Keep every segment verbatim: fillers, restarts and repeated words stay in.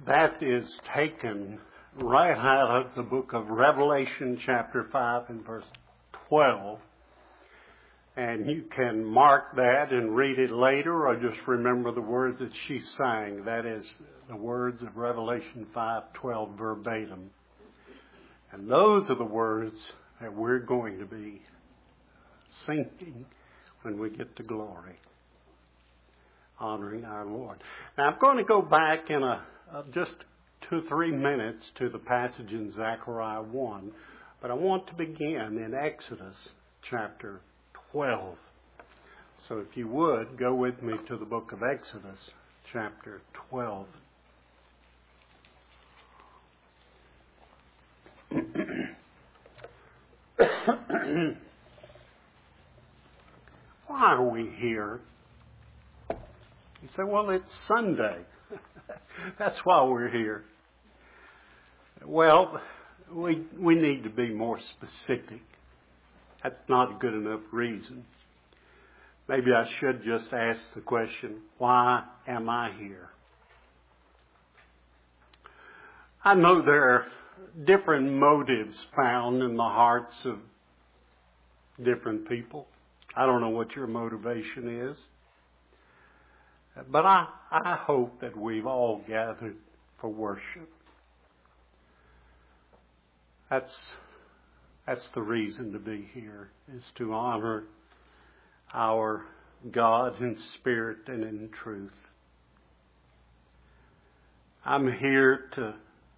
That is taken right out of the book of Revelation chapter five and verse twelve. And you can mark that and read it later, or just remember the words that she sang. That is the words of Revelation five twelve verbatim. And those are the words that we're going to be singing when we get to glory, honoring our Lord. Now I'm going to go back in a, a just two, three minutes to the passage in Zechariah one, but I want to begin in Exodus chapter twelve. So if you would, go with me to the book of Exodus chapter twelve. Why are we here? You say, well, it's Sunday. That's why we're here. Well, we we need to be more specific. That's not a good enough reason. Maybe I should just ask the question, why am I here? I know there are different motives found in the hearts of different people. I don't know what your motivation is. But I, I hope that we've all gathered for worship. That's, that's the reason to be here, is to honor our God in spirit and in truth. I'm here to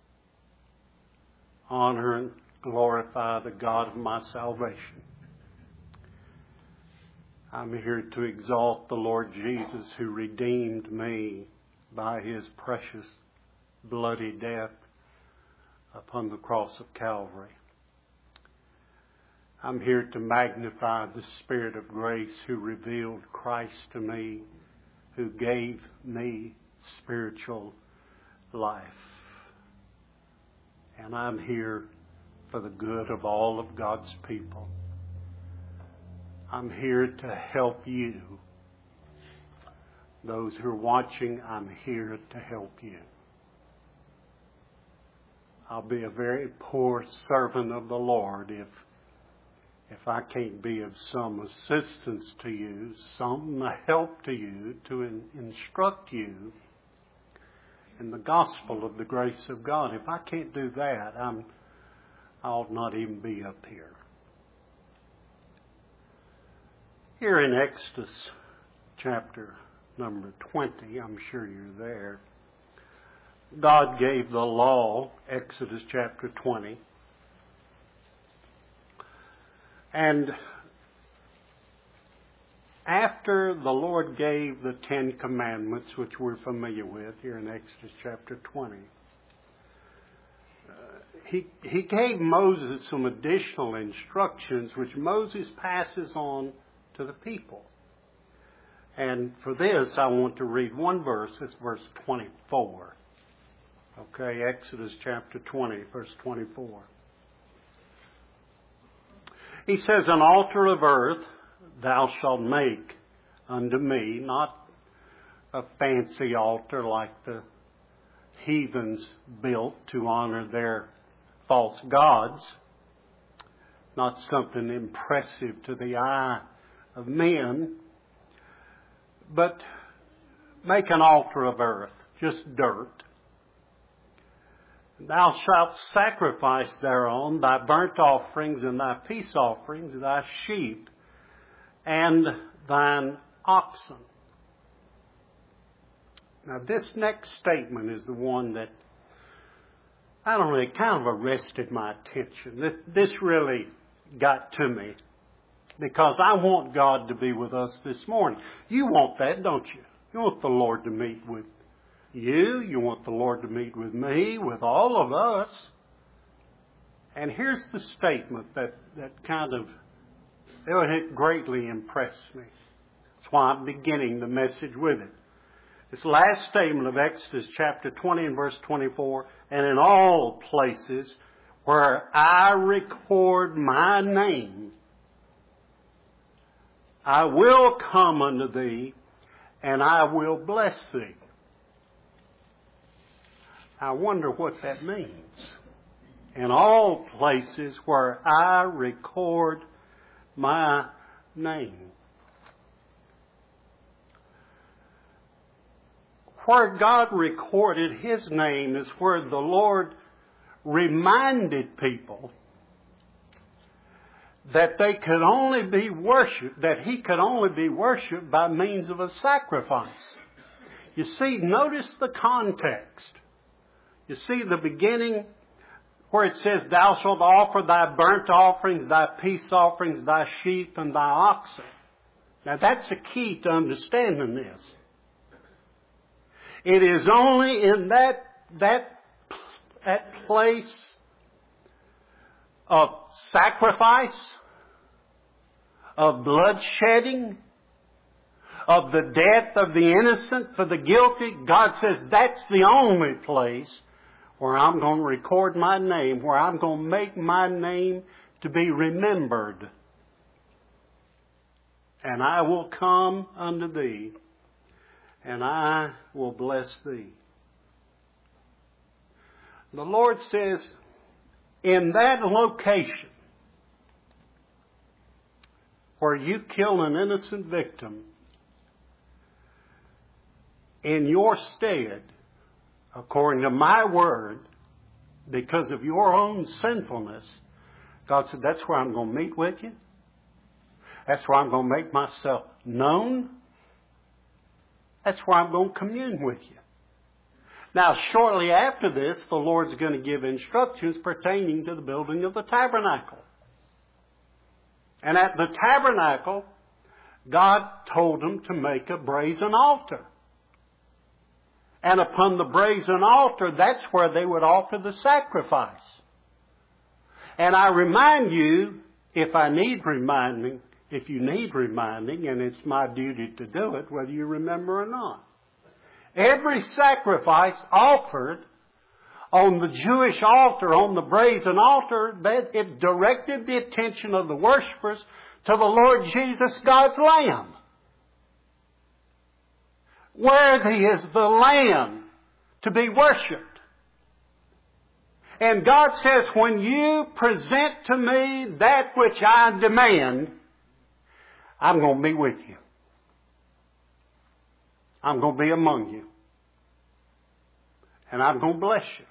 honor and glorify the God of my salvation. I'm here to exalt the Lord Jesus, who redeemed me by His precious bloody death upon the cross of Calvary. I'm here to magnify the Spirit of grace who revealed Christ to me, who gave me spiritual life. And I'm here for the good of all of God's people. I'm here to help you. Those who are watching, I'm here to help you. I'll be a very poor servant of the Lord if if I can't be of some assistance to you, some help to you, to in, instruct you in the gospel of the grace of God. If I can't do that, I'm, I ought not even be up here. Here in Exodus chapter number twenty, I'm sure you're there, God gave the law, Exodus chapter twenty. And after the Lord gave the Ten Commandments, which we're familiar with here in Exodus chapter twenty, uh, he, he gave Moses some additional instructions which Moses passes on to the people. And for this, I want to read one verse. It's verse twenty-four. Okay, Exodus chapter twenty, verse twenty-four. He says, an altar of earth thou shalt make unto me, not a fancy altar like the heathens built to honor their false gods, not something impressive to the eye of men, but make an altar of earth, just dirt. Thou shalt sacrifice thereon thy burnt offerings and thy peace offerings, thy sheep and thine oxen. Now this next statement is the one that, I don't know, it kind of arrested my attention. This really got to me, because I want God to be with us this morning. You want that, don't you? You want the Lord to meet with you. You want the Lord to meet with me, with all of us. And here's the statement that, that kind of, it greatly impressed me. That's why I'm beginning the message with it. This last statement of Exodus chapter twenty and verse twenty-four, and in all places where I record my name, I will come unto thee, and I will bless thee. I wonder what that means. In all places where I record my name. Where God recorded His name is where the Lord reminded people that they could only be worshipped, that He could only be worshipped by means of a sacrifice. You see, notice the context. You see the beginning where it says, Thou shalt offer thy burnt offerings, thy peace offerings, thy sheep, and thy oxen. Now that's the key to understanding this. It is only in that, that, that place of sacrifice, of bloodshedding, of the death of the innocent for the guilty. God says that's the only place where I'm going to record my name, where I'm going to make my name to be remembered. And I will come unto thee, and I will bless thee. The Lord says, in that location where you kill an innocent victim, in your stead, according to my word, because of your own sinfulness, God said, that's where I'm going to meet with you. That's where I'm going to make myself known. That's where I'm going to commune with you. Now, shortly after this, the Lord's going to give instructions pertaining to the building of the tabernacle. And at the tabernacle, God told them to make a brazen altar. And upon the brazen altar, that's where they would offer the sacrifice. And I remind you, if I need reminding, if you need reminding, and it's my duty to do it, whether you remember or not. Every sacrifice offered on the Jewish altar, on the brazen altar, that it directed the attention of the worshipers to the Lord Jesus, God's Lamb. Worthy is the Lamb to be worshipped. And God says, when you present to me that which I demand, I'm going to be with you. I'm going to be among you. And I'm going to bless you.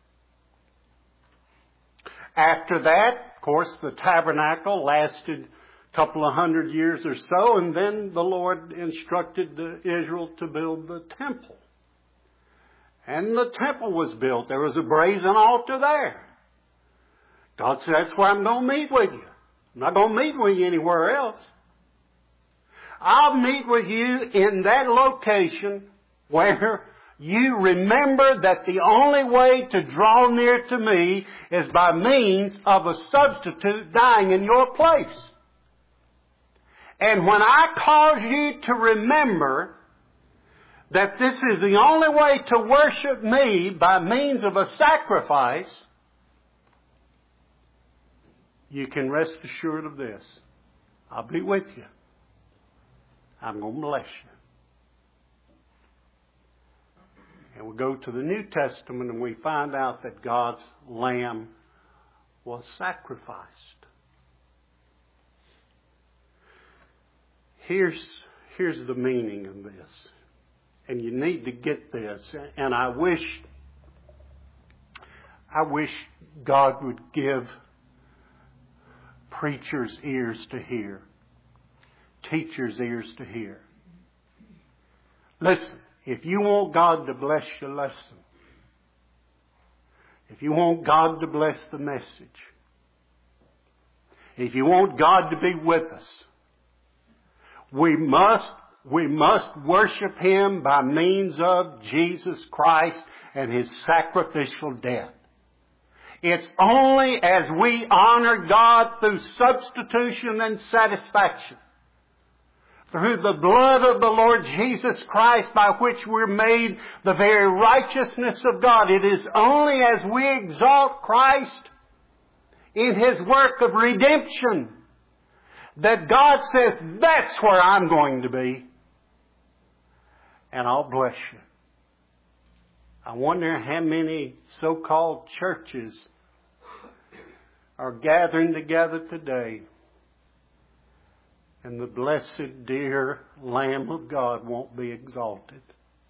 After that, of course, the tabernacle lasted a couple of hundred years or so, and then the Lord instructed Israel to build the temple. And the temple was built. There was a brazen altar there. God said, that's where I'm going to meet with you. I'm not going to meet with you anywhere else. I'll meet with you in that location where you remember that the only way to draw near to me is by means of a substitute dying in your place. And when I cause you to remember that this is the only way to worship me by means of a sacrifice, you can rest assured of this. I'll be with you. I'm going to bless you. And we go to the New Testament and we find out that God's Lamb was sacrificed. Here's, here's the meaning of this. And you need to get this. And I wish, I wish God would give preachers' ears to hear. Teachers' ears to hear. Listen, if you want God to bless your lesson, if you want God to bless the message, if you want God to be with us, we must, we must worship Him by means of Jesus Christ and His sacrificial death. It's only as we honor God through substitution and satisfaction, through the blood of the Lord Jesus Christ, by which we're made the very righteousness of God. It is only as we exalt Christ in His work of redemption that God says, that's where I'm going to be. And I'll bless you. I wonder how many so-called churches are gathering together today, and the blessed, dear Lamb of God won't be exalted.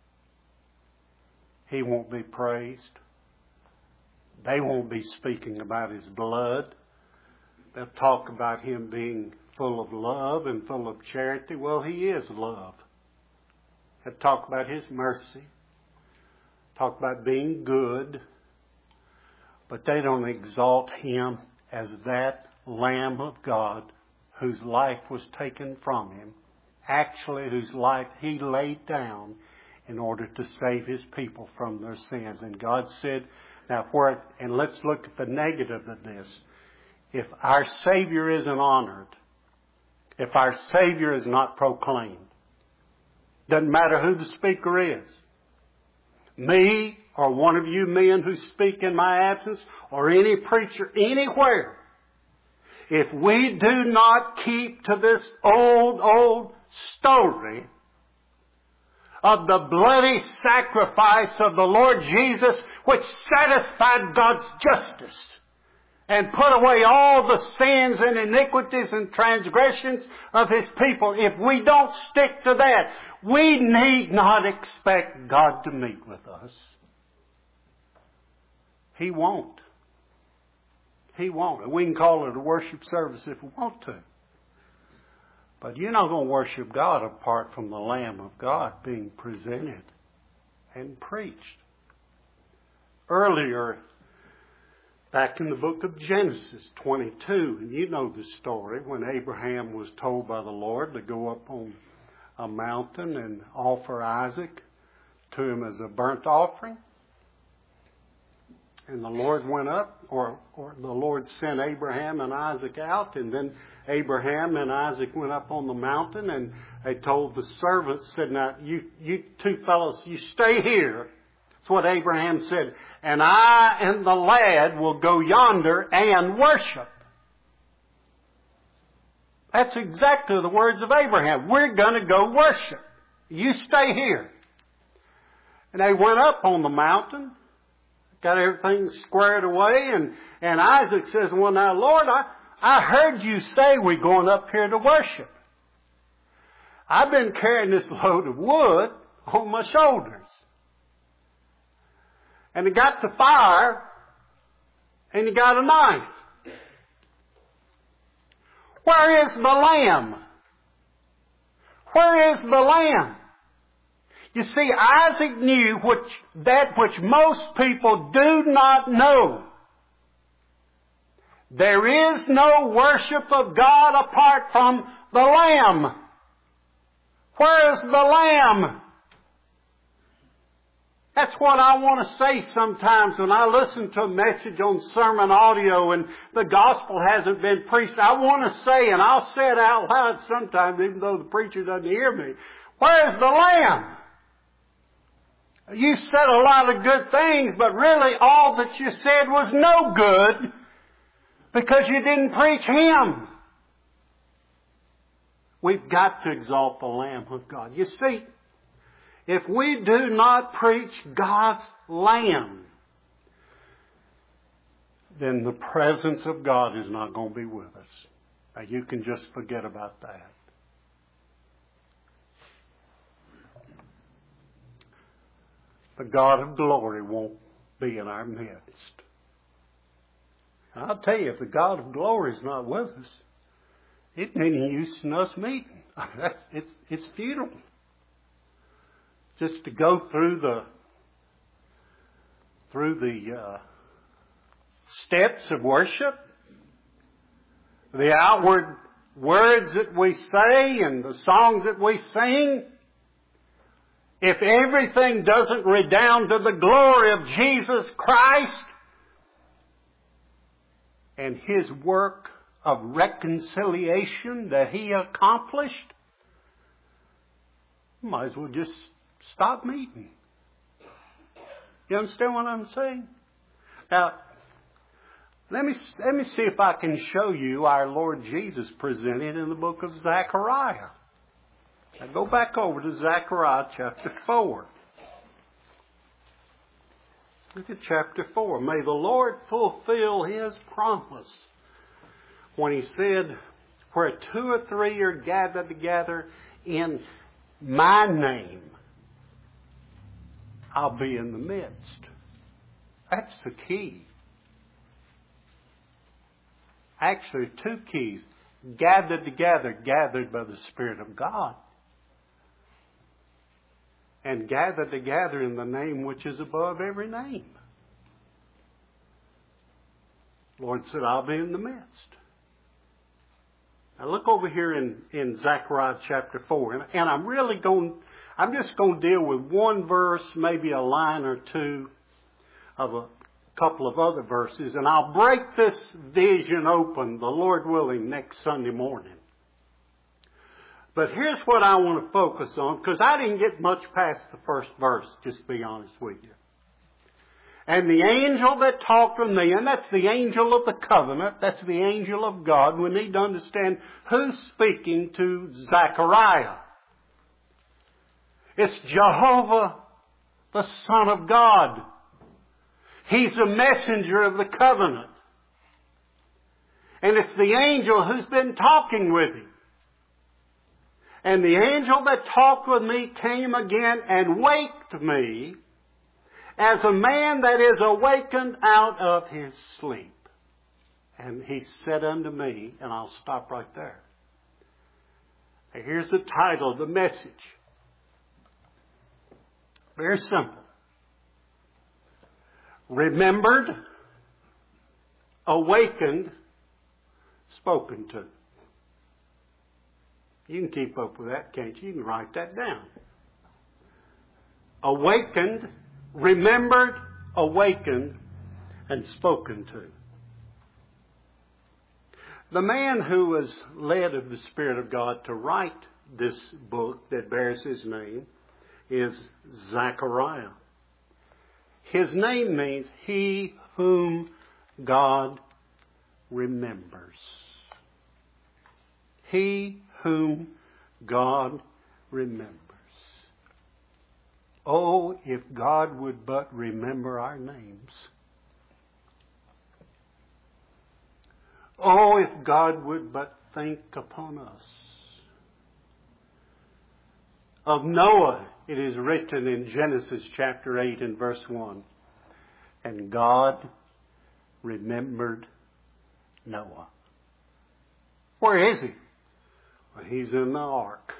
He won't be praised. They won't be speaking about His blood. They'll talk about Him being full of love and full of charity. Well, He is love. They'll talk about His mercy. Talk about being good. But they don't exalt Him as that Lamb of God whose life was taken from Him. Actually, whose life He laid down in order to save His people from their sins. And God said, now where, and let's look at the negative of this. If our Savior isn't honored, if our Savior is not proclaimed, doesn't matter who the speaker is, me or one of you men who speak in my absence, or any preacher anywhere, if we do not keep to this old, old story of the bloody sacrifice of the Lord Jesus, which satisfied God's justice and put away all the sins and iniquities and transgressions of His people, if we don't stick to that, we need not expect God to meet with us. He won't. He won't. We can call it a worship service if we want to. But you're not going to worship God apart from the Lamb of God being presented and preached. Earlier, back in the book of Genesis twenty-two, and you know the story, when Abraham was told by the Lord to go up on a mountain and offer Isaac to Him as a burnt offering. And the Lord went up, or, or the Lord sent Abraham and Isaac out, and then Abraham and Isaac went up on the mountain, and they told the servants, said, now, you, you two fellows, you stay here. That's what Abraham said. And I and the lad will go yonder and worship. That's exactly the words of Abraham. We're going to go worship. You stay here. And they went up on the mountain, got everything squared away, and, and Isaac says, well, now, Lord, I, I heard you say we're going up here to worship. I've been carrying this load of wood on my shoulders. And he got the fire, and he got a knife. Where is the lamb? Where is the lamb? You see, Isaac knew which, that which most people do not know. There is no worship of God apart from the Lamb. Where is the Lamb? That's what I want to say sometimes when I listen to a message on sermon audio and the gospel hasn't been preached. I want to say, and I'll say it out loud sometimes even though the preacher doesn't hear me, where's the Lamb? You said a lot of good things, but really all that you said was no good because you didn't preach Him. We've got to exalt the Lamb of God. You see, if we do not preach God's Lamb, then the presence of God is not going to be with us. Now, you can just forget about that. The God of glory won't be in our midst. And I'll tell you, if the God of glory is not with us, it ain't any use in us meeting. That's, it's, it's futile. Just to go through the through the uh, steps of worship, the outward words that we say and the songs that we sing, if everything doesn't redound to the glory of Jesus Christ and His work of reconciliation that He accomplished, might as well just stop meeting. You understand what I'm saying? Now, let me, let me see if I can show you our Lord Jesus presented in the book of Zechariah. Now go back over to Zechariah chapter four. Look at chapter four. May the Lord fulfill His promise when He said, where two or three are gathered together in my name, I'll be in the midst. That's the key. Actually, two keys. Gathered together, gathered by the Spirit of God. And gathered together in the name which is above every name. Lord said, I'll be in the midst. Now look over here in, in Zechariah chapter four. And, and I'm really going, I'm just going to deal with one verse, maybe a line or two of a couple of other verses. And I'll break this vision open, the Lord willing, next Sunday morning. But here's what I want to focus on, because I didn't get much past the first verse, just to be honest with you. And the angel that talked with me, and that's the angel of the covenant, that's the angel of God. We need to understand who's speaking to Zechariah. It's Jehovah, the Son of God. He's a messenger of the covenant. And it's the angel who's been talking with him. And the angel that talked with me came again and waked me as a man that is awakened out of his sleep. And he said unto me, and I'll stop right there. Here's the title of the message. Very simple. Remembered, awakened, spoken to. You can keep up with that, can't you? You can write that down. Awakened, remembered, awakened, and spoken to. The man who was led of the Spirit of God to write this book that bears his name is Zechariah. His name means he whom God remembers. He whom God remembers. Oh, if God would but remember our names. Oh, if God would but think upon us. Of Noah, it is written in Genesis chapter eight and verse one. And God remembered Noah. Where is he? Well, he's in the ark.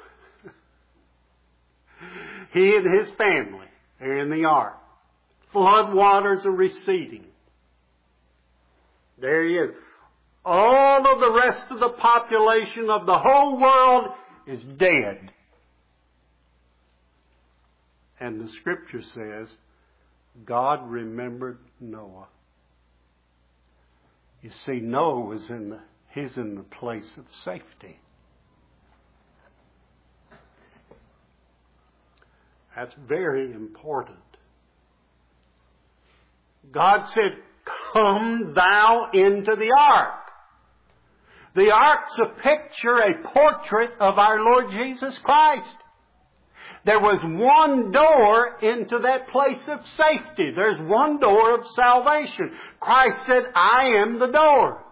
He and his family are in the ark. Flood waters are receding. There he is. All of the rest of the population of the whole world is dead. And the scripture says, God remembered Noah. You see, Noah was in the, he's in the place of safety. That's very important. God said, come thou into the ark. The ark's a picture, a portrait of our Lord Jesus Christ. There was one door into that place of safety. There's one door of salvation. Christ said, I am the door.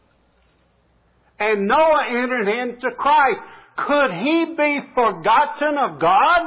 And Noah entered into Christ. Could he be forgotten of God?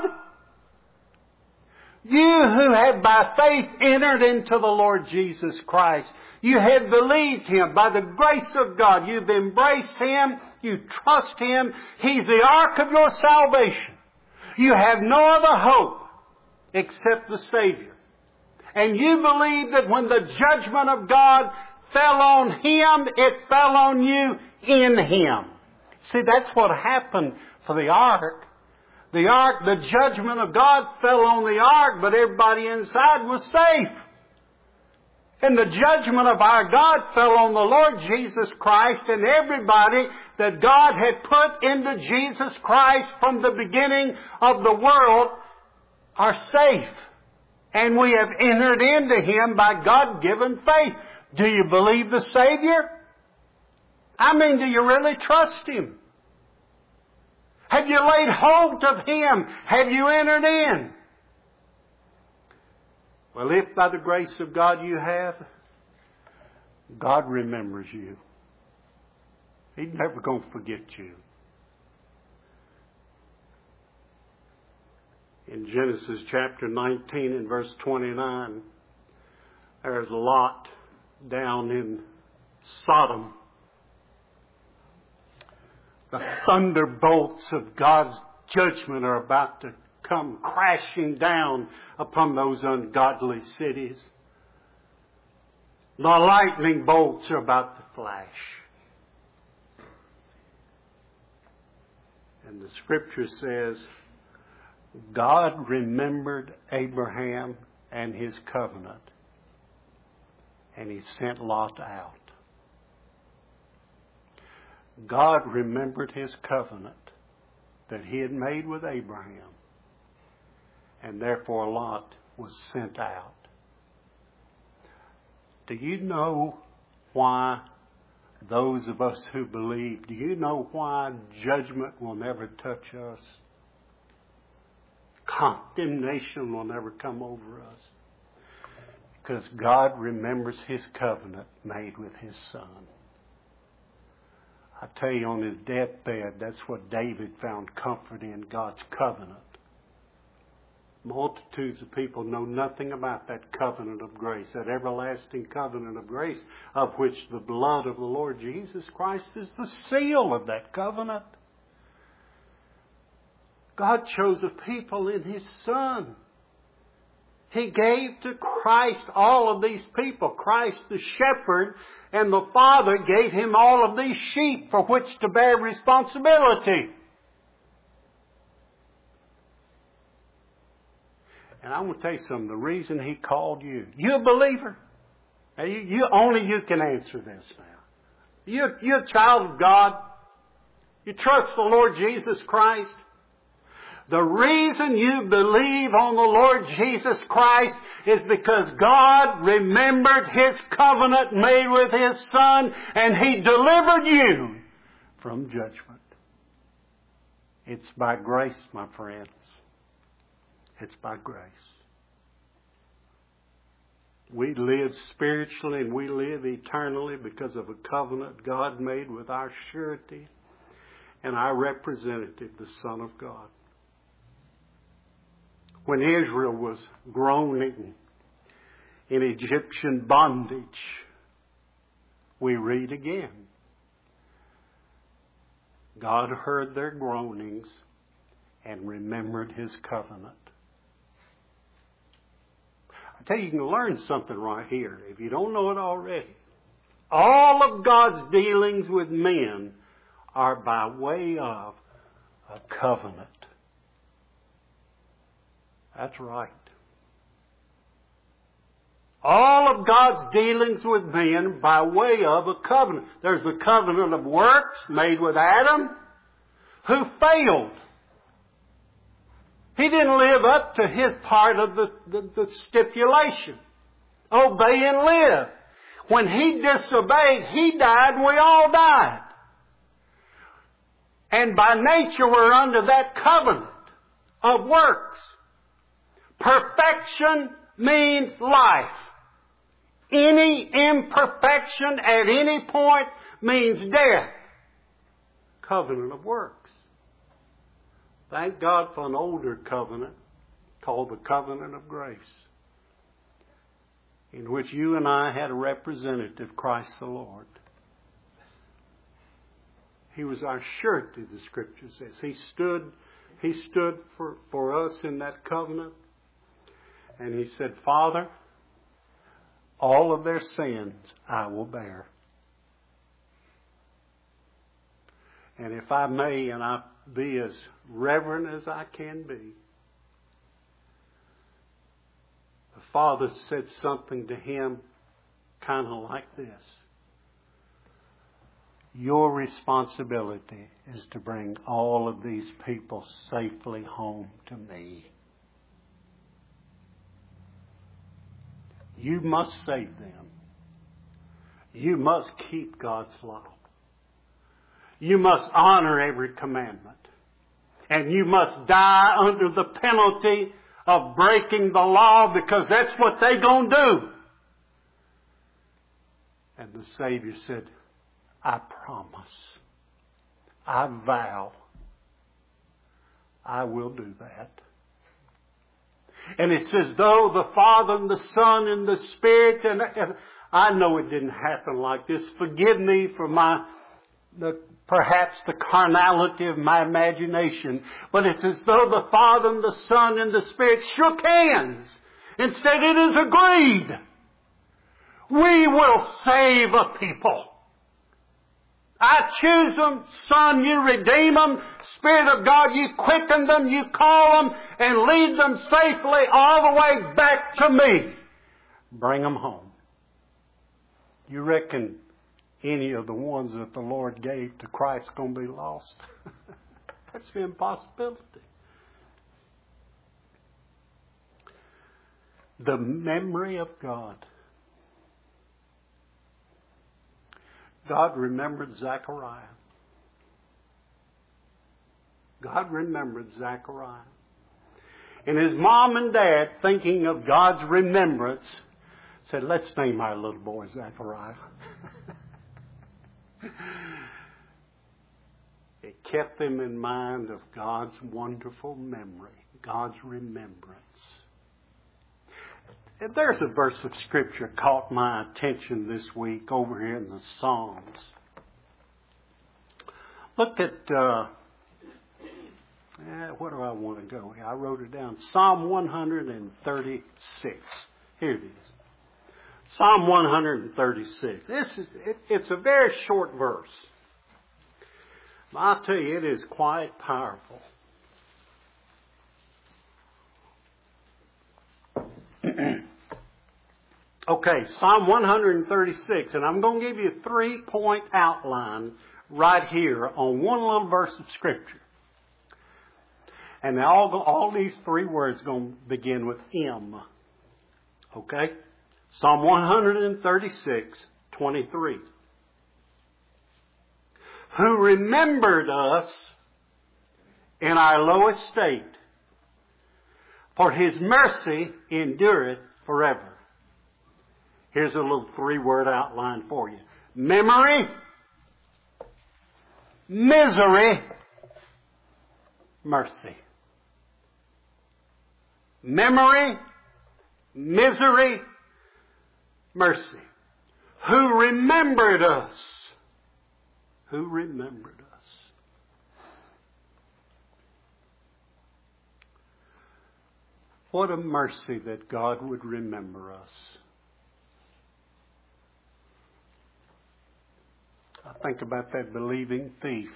You who have by faith entered into the Lord Jesus Christ. You have believed Him by the grace of God. You've embraced Him. You trust Him. He's the ark of your salvation. You have no other hope except the Savior. And you believe that when the judgment of God fell on Him, it fell on you in Him. See, that's what happened for the ark. The ark, the judgment of God fell on the ark, but everybody inside was safe. And the judgment of our God fell on the Lord Jesus Christ, and everybody that God had put into Jesus Christ from the beginning of the world are safe. And we have entered into Him by God-given faith. Do you believe the Savior? I mean, do you really trust Him? Have you laid hold of Him? Have you entered in? Well, if by the grace of God you have, God remembers you. He's never going to forget you. In Genesis chapter nineteen and verse twenty-nine, there's Lot down in Sodom. The thunderbolts of God's judgment are about to come crashing down upon those ungodly cities. The lightning bolts are about to flash. And the scripture says, God remembered Abraham and his covenant, and He sent Lot out. God remembered His covenant that He had made with Abraham, and therefore Lot was sent out. Do you know why those of us who believe, do you know why judgment will never touch us? Condemnation will never come over us. Because God remembers His covenant made with His Son. I tell you, on his deathbed, that's what David found comfort in, God's covenant. Multitudes of people know nothing about that covenant of grace, that everlasting covenant of grace, of which the blood of the Lord Jesus Christ is the seal of that covenant. God chose a people in His Son. He gave to Christ all of these people. Christ the shepherd, and the Father gave Him all of these sheep for which to bear responsibility. And I want to tell you something. The reason He called you, you a believer. Now you, you only you can answer this now. You, you're a child of God. You trust the Lord Jesus Christ. The reason you believe on the Lord Jesus Christ is because God remembered His covenant made with His Son, and He delivered you from judgment. It's by grace, my friends. It's by grace. We live spiritually and we live eternally because of a covenant God made with our surety and our representative, the Son of God. When Israel was groaning in Egyptian bondage, we read again, God heard their groanings and remembered His covenant. I tell you, you can learn something right here if you don't know it already. All of God's dealings with men are by way of a covenant. That's right. All of God's dealings with men by way of a covenant. There's the covenant of works made with Adam, who failed. He didn't live up to his part of the, the, the stipulation. Obey and live. When he disobeyed, he died and we all died. And by nature we're under that covenant of works. Perfection means life. Any imperfection at any point means death. Covenant of works. Thank God for an older covenant called the covenant of grace, in which you and I had a representative, Christ the Lord. He was our surety, the Scripture says. He stood, he stood for, for us in that covenant. And He said, Father, all of their sins I will bear. And if I may, and I be as reverent as I can be, the Father said something to Him kind of like this. Your responsibility is to bring all of these people safely home to me. You must save them. You must keep God's law. You must honor every commandment. And you must die under the penalty of breaking the law because that's what they're going to do. And the Savior said, I promise, I vow, I will do that. And it's as though the Father and the Son and the Spirit, and, and I know it didn't happen like this. Forgive me for my, the, perhaps the carnality of my imagination. But it's as though the Father and the Son and the Spirit shook hands and said, it is agreed. We will save a people. I choose them. Son, you redeem them. Spirit of God, you quicken them. You call them and lead them safely all the way back to me. Bring them home. You reckon any of the ones that the Lord gave to Christ going to be lost? That's the impossibility. The memory of God. God remembered Zechariah. God remembered Zechariah. And his mom and dad, thinking of God's remembrance, said, let's name our little boy Zechariah. It kept them in mind of God's wonderful memory, God's remembrance. There's a verse of Scripture caught my attention this week over here in the Psalms. Look at, uh, eh, where do I want to go? I wrote it down. Psalm one thirty-six. Here it is. Psalm one thirty-six. This is, it, it's a very short verse. I'll tell you, it is quite powerful. Okay, Psalm one thirty-six, and I'm going to give you a three-point outline right here on one little verse of Scripture. And all, all these three words are going to begin with M. Okay? Psalm one thirty-six, twenty-three. Who remembered us in our low estate, for His mercy endureth forever. Here's a little three-word outline for you. Memory, misery, mercy. Memory, misery, mercy. Who remembered us? Who remembered us? What a mercy that God would remember us. I think about that believing thief.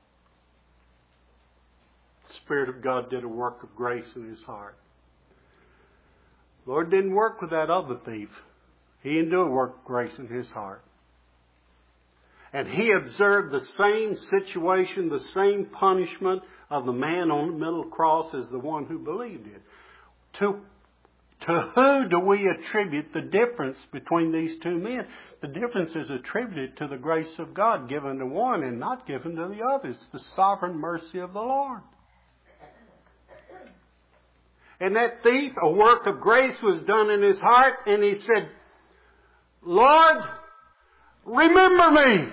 The Spirit of God did a work of grace in his heart. The Lord didn't work with that other thief. He didn't do a work of grace in his heart. And he observed the same situation, the same punishment of the man on the middle cross as the one who believed it. To To who do we attribute the difference between these two men? The difference is attributed to the grace of God given to one and not given to the other. It's the sovereign mercy of the Lord. And that thief, a work of grace was done in his heart, and he said, Lord, remember me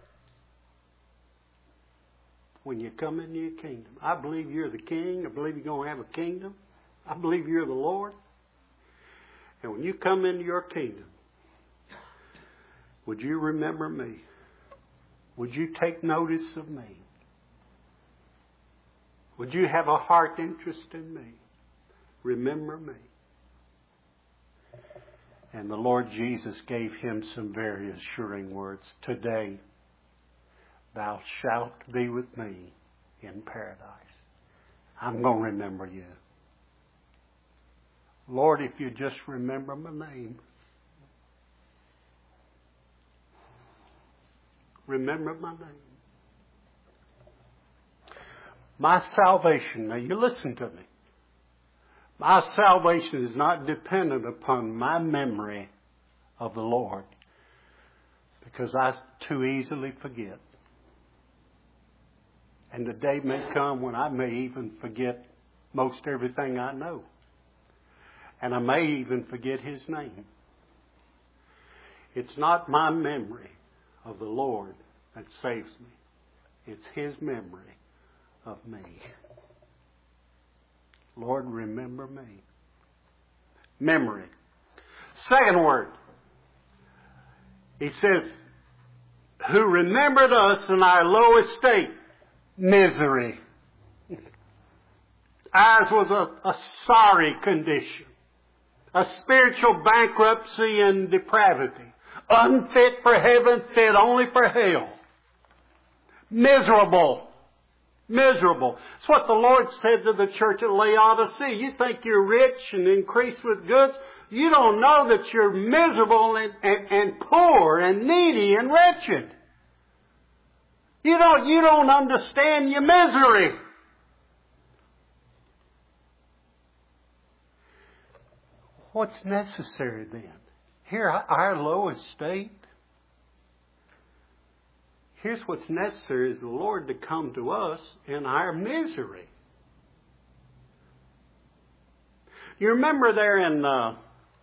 when you come into your kingdom. I believe you're the king. I believe you're going to have a kingdom. I believe you're the Lord. And when you come into your kingdom, would you remember me? Would you take notice of me? Would you have a heart interest in me? Remember me. And the Lord Jesus gave him some very assuring words. Today, thou shalt be with me in paradise. I'm going to remember you. Lord, if you just remember my name. Remember my name. My salvation, now you listen to me. My salvation is not dependent upon my memory of the Lord, because I too easily forget. And the day may come when I may even forget most everything I know. And I may even forget His name. It's not my memory of the Lord that saves me. It's His memory of me. Lord, remember me. Memory. Second word. He says, who remembered us in our low estate. Misery. Ours was a, a sorry condition. A spiritual bankruptcy and depravity. Unfit for heaven, fit only for hell. Miserable. Miserable. It's what the Lord said to the church at Laodicea. You think you're rich and increased with goods. You don't know that you're miserable and, and, and poor and needy and wretched. You don't, you don't understand your misery. What's necessary then? Here, our low estate. Here's what's necessary is the Lord to come to us in our misery. You remember there in uh,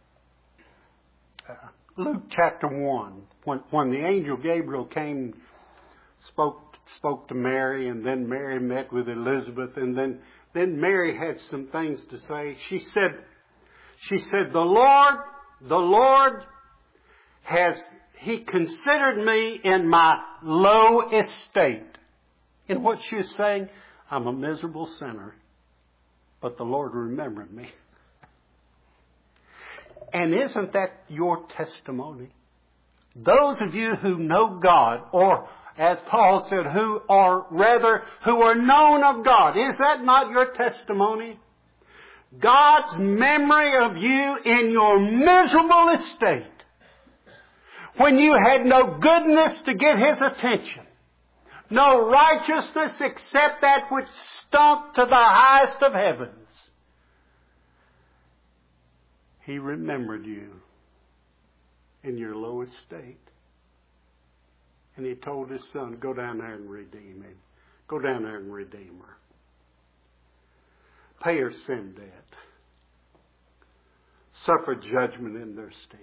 Luke chapter one, when, when the angel Gabriel came, spoke spoke to Mary, and then Mary met with Elizabeth, and then, then Mary had some things to say. She said, she said, the Lord, the Lord has, He considered me in my low estate. And what she is saying, I'm a miserable sinner, but the Lord remembered me. And isn't that your testimony? Those of you who know God, or as Paul said, who are rather, who are known of God, is that not your testimony? God's memory of you in your miserable estate. When you had no goodness to get His attention. No righteousness except that which stunk to the highest of heavens. He remembered you in your low estate. And He told His Son, go down there and redeem him. Go down there and redeem her. Pay her sin debt. Suffer judgment in their stead.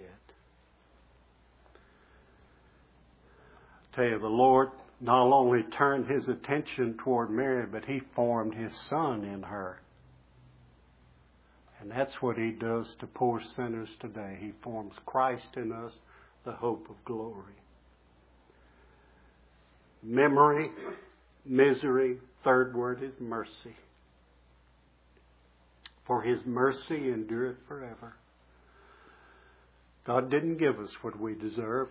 I tell you, the Lord not only turned His attention toward Mary, but He formed His Son in her. And that's what He does to poor sinners today. He forms Christ in us, the hope of glory. Memory, misery. Third word is mercy. For His mercy endureth forever. God didn't give us what we deserve.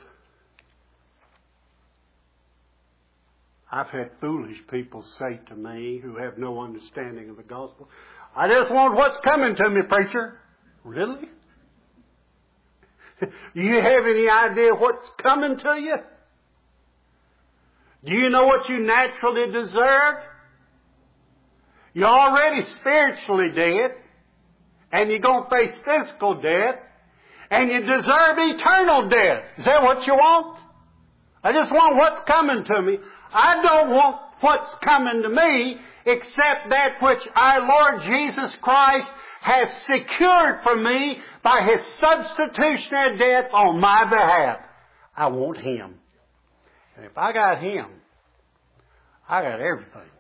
I've had foolish people say to me who have no understanding of the gospel, I just want what's coming to me, preacher. Really? Do you have any idea what's coming to you? Do you know what you naturally deserve? You're already spiritually dead, and you're going to face physical death, and you deserve eternal death. Is that what you want? I just want what's coming to me. I don't want what's coming to me except that which our Lord Jesus Christ has secured for me by His substitutionary death on my behalf. I want Him. And if I got Him, I got everything.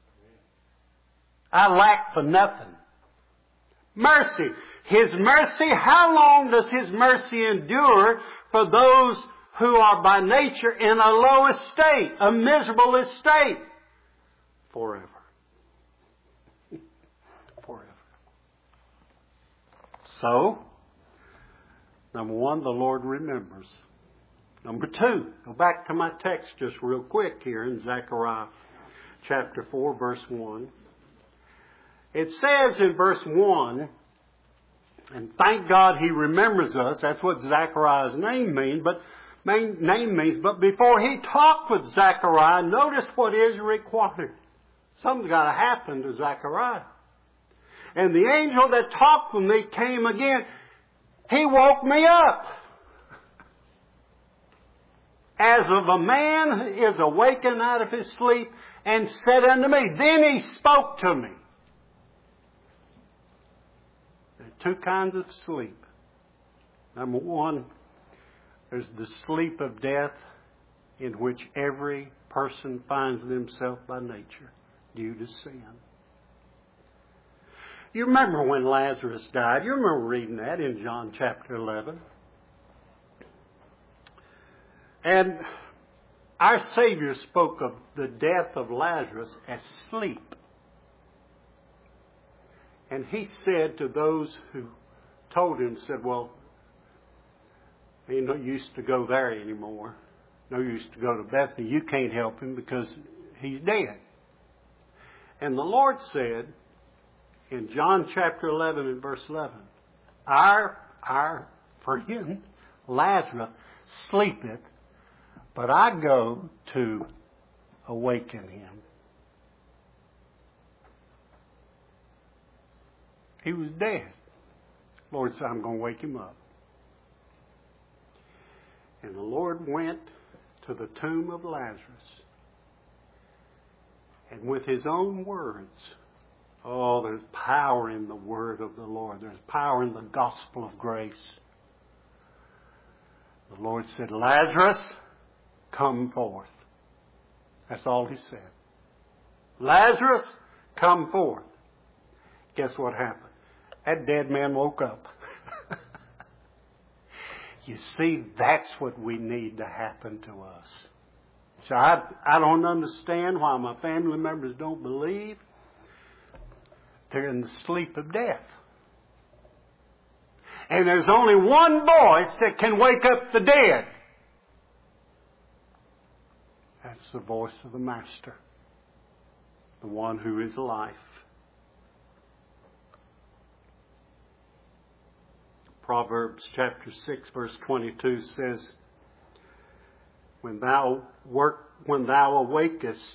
I lack for nothing. Mercy. His mercy, how long does His mercy endure for those who are by nature in a low estate, a miserable estate? Forever. Forever. So, number one, the Lord remembers. Number two, go back to my text just real quick here in Zechariah chapter four, verse one. It says in verse one, and thank God He remembers us. That's what Zechariah's name means. But main name means. But before He talked with Zechariah, notice what is required. Something's got to happen to Zechariah. And the angel that talked with me came again. He woke me up, as of a man is awakened out of his sleep, and said unto me. Then He spoke to me. two kinds of sleep. Number one, there's the sleep of death in which every person finds themselves by nature due to sin. You remember when Lazarus died. You remember reading that in John chapter eleven. And our Savior spoke of the death of Lazarus as sleep. And He said to those who told Him, said, well, ain't no use to go there anymore. No use to go to Bethany. You can't help him because he's dead. And the Lord said in John chapter eleven and verse eleven, Our, our friend Lazarus sleepeth, but I go to awaken him. He was dead. The Lord said, I'm going to wake him up. And the Lord went to the tomb of Lazarus. And with His own words, oh, there's power in the word of the Lord. There's power in the gospel of grace. The Lord said, Lazarus, come forth. That's all He said. Lazarus, come forth. Guess what happened? That dead man woke up. You see, that's what we need to happen to us. So I, I don't understand why my family members don't believe. They're in the sleep of death. And there's only one voice that can wake up the dead. That's the voice of the Master, the one who is life. Proverbs chapter six verse twenty-two says, When thou work, when thou awakest,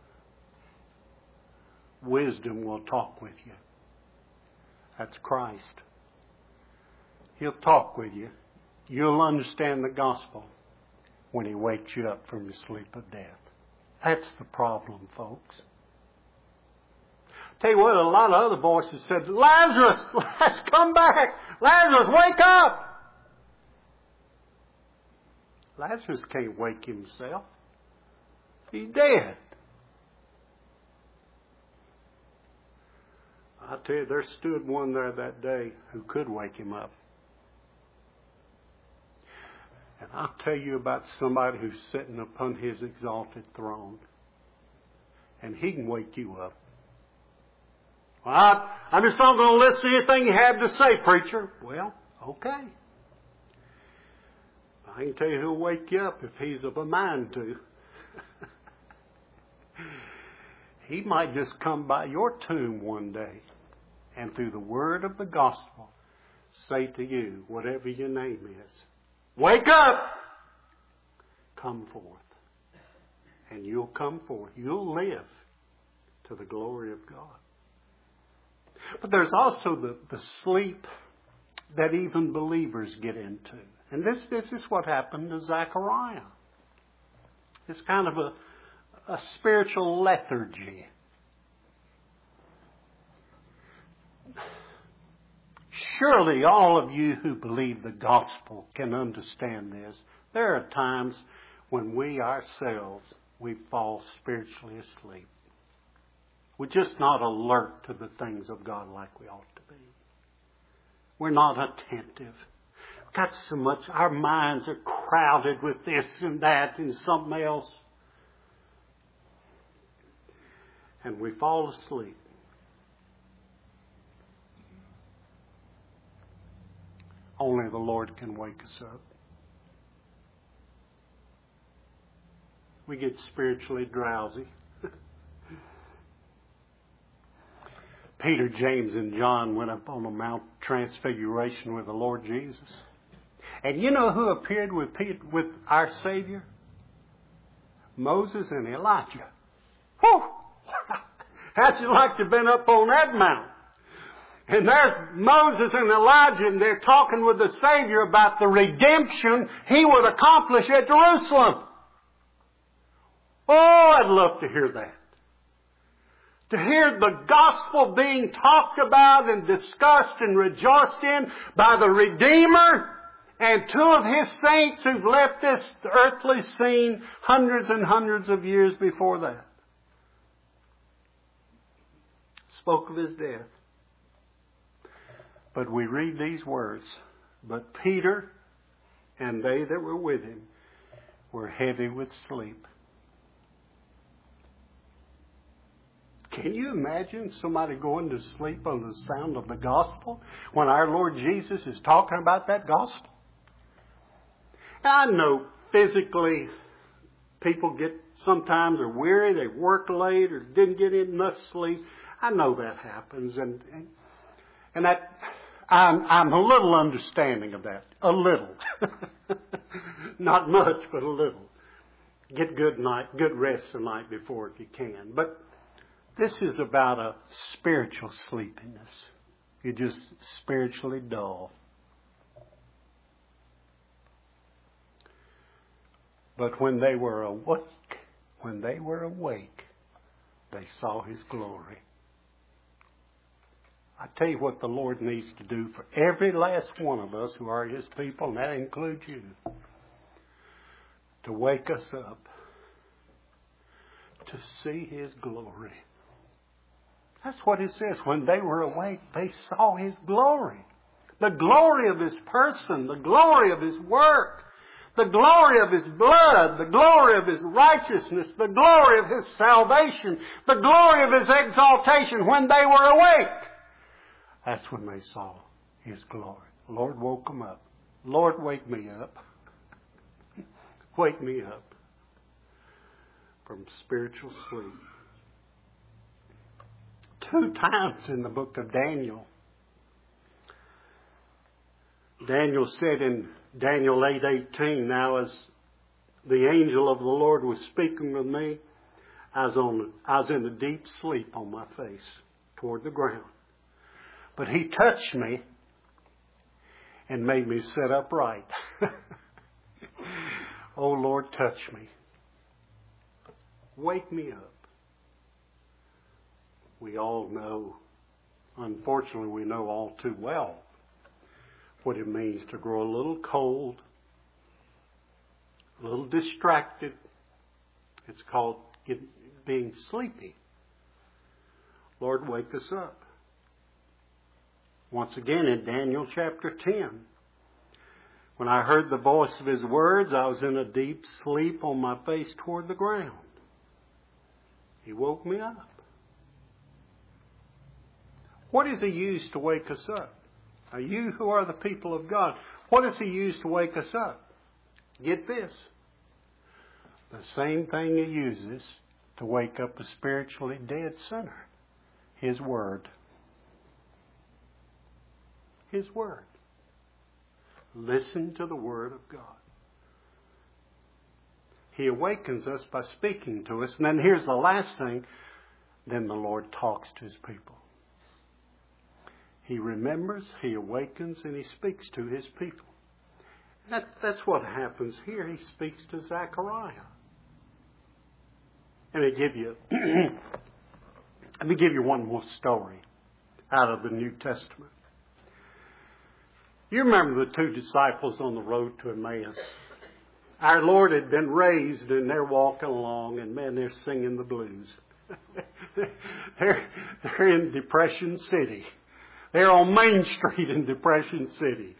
wisdom will talk with you. That's Christ. He'll talk with you. You'll understand the gospel when He wakes you up from your sleep of death. That's the problem, folks. Tell you what, a lot of other voices said, Lazarus, let's come back. Lazarus, wake up. Lazarus can't wake himself. He's dead. I tell you, there stood one there that day who could wake him up. And I'll tell you about somebody who's sitting upon His exalted throne. And He can wake you up. Well, I, I'm just not going to listen to anything you have to say, preacher. Well, okay. I can tell you He'll wake you up if He's of a mind to. He might just come by your tomb one day and through the word of the gospel say to you, whatever your name is, wake up! Come forth. And you'll come forth. You'll live to the glory of God. But there's also the, the sleep that even believers get into. And this, this is what happened to Zechariah. It's kind of a, a spiritual lethargy. Surely all of you who believe the gospel can understand this. There are times when we ourselves, we fall spiritually asleep. We're just not alert to the things of God like we ought to be. We're not attentive. We've got so much, our minds are crowded with this and that and something else. And we fall asleep. Only the Lord can wake us up. We get spiritually drowsy. Peter, James, and John went up on the Mount Transfiguration with the Lord Jesus. And you know who appeared with Peter, with our Savior? Moses and Elijah. Whew! How'd you like to have been up on that mountain? And there's Moses and Elijah, and they're talking with the Savior about the redemption He would accomplish at Jerusalem. Oh, I'd love to hear that. To hear the gospel being talked about and discussed and rejoiced in by the Redeemer and two of His saints who've left this earthly scene hundreds and hundreds of years before that. Spoke of His death. But we read these words, but Peter and they that were with him were heavy with sleep. Can you imagine somebody going to sleep on the sound of the gospel when our Lord Jesus is talking about that gospel? I know physically people get sometimes are weary, they work late or didn't get enough sleep. I know that happens, and and, and that I'm I'm a little understanding of that. A little. Not much, but a little. Get good night, good rest the night before if you can. But this is about a spiritual sleepiness. You're just spiritually dull. But when they were awake, when they were awake, they saw His glory. I tell you what the Lord needs to do for every last one of us who are His people, and that includes you, to wake us up, to see His glory. That's what it says. When they were awake, they saw His glory. The glory of His person, the glory of His work, the glory of His blood, the glory of His righteousness, the glory of His salvation, the glory of His exaltation. When they were awake, that's when they saw His glory. The Lord woke them up. Lord, wake me up. Wake me up from spiritual sleep. Two times in the book of Daniel, Daniel said in Daniel eight eighteen, now as the angel of the Lord was speaking with me, I was, on, I was in a deep sleep on my face toward the ground. But He touched me and made me sit upright. Oh Lord, touch me. Wake me up. We all know, unfortunately we know all too well, what it means to grow a little cold, a little distracted. It's called getting, being sleepy. Lord, wake us up. Once again in Daniel chapter ten, when I heard the voice of His words, I was in a deep sleep on my face toward the ground. He woke me up. What does He use to wake us up? Now, you who are the people of God, what does He use to wake us up? Get this. The same thing He uses to wake up a spiritually dead sinner. His Word. His Word. Listen to the Word of God. He awakens us by speaking to us. And then here's the last thing. Then the Lord talks to His people. He remembers, He awakens, and He speaks to His people. That's, that's what happens here. He speaks to Zechariah. And I give you, let me give you one more story out of the New Testament. You remember the two disciples on the road to Emmaus. Our Lord had been raised, and they're walking along, and man, they're singing the blues. they're, they're in Depression City. They're on Main Street in Depression City.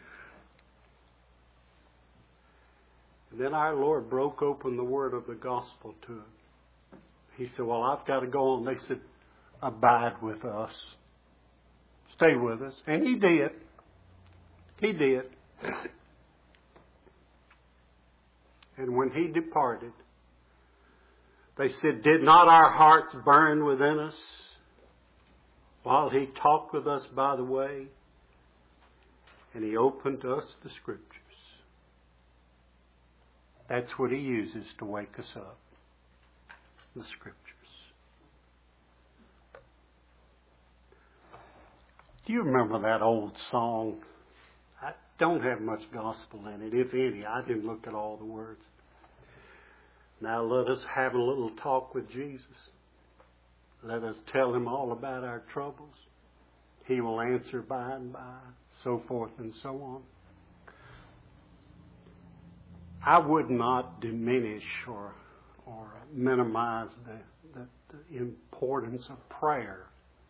And then our Lord broke open the word of the gospel to them. He said, well, I've got to go on. They said, abide with us. Stay with us. And He did. He did. And when He departed, they said, did not our hearts burn within us while He talked with us by the way? And He opened to us the Scriptures. That's what He uses to wake us up. The Scriptures. Do you remember that old song? I don't have much gospel in it, if any. I didn't look at all the words. Now let us have a little talk with Jesus. Let us tell Him all about our troubles. He will answer by and by, so forth and so on. I would not diminish or or minimize the, the, the importance of prayer.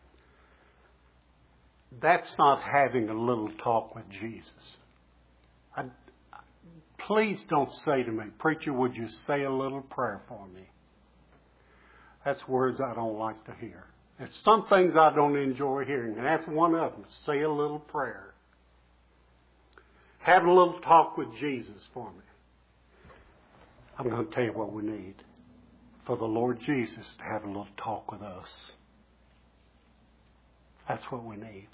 That's not having a little talk with Jesus. I, please don't say to me, "Preacher, would you say a little prayer for me?" That's words I don't like to hear. There's some things I don't enjoy hearing, and that's one of them. Say a little prayer. Have a little talk with Jesus for me. I'm going to tell you what we need. For the Lord Jesus to have a little talk with us. That's what we need.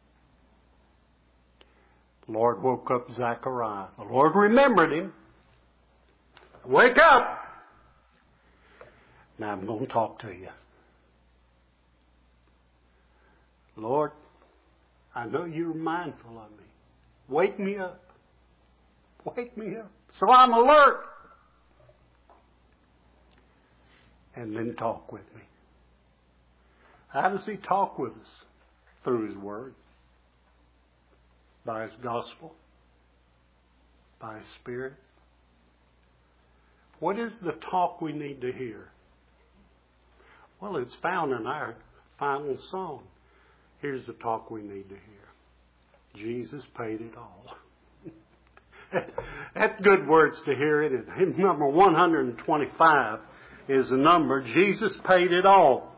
The Lord woke up Zechariah. The Lord remembered him. Wake up! Now I'm going to talk to you. Lord, I know you're mindful of me. Wake me up. Wake me up so I'm alert. And then talk with me. How does He talk with us? Through His Word. By His Gospel. By His Spirit. What is the talk we need to hear? Well, it's found in our final song. Here's the talk we need to hear. Jesus paid it all. That's good words to hear it. Hymn number one hundred twenty-five is the number. Jesus paid it all.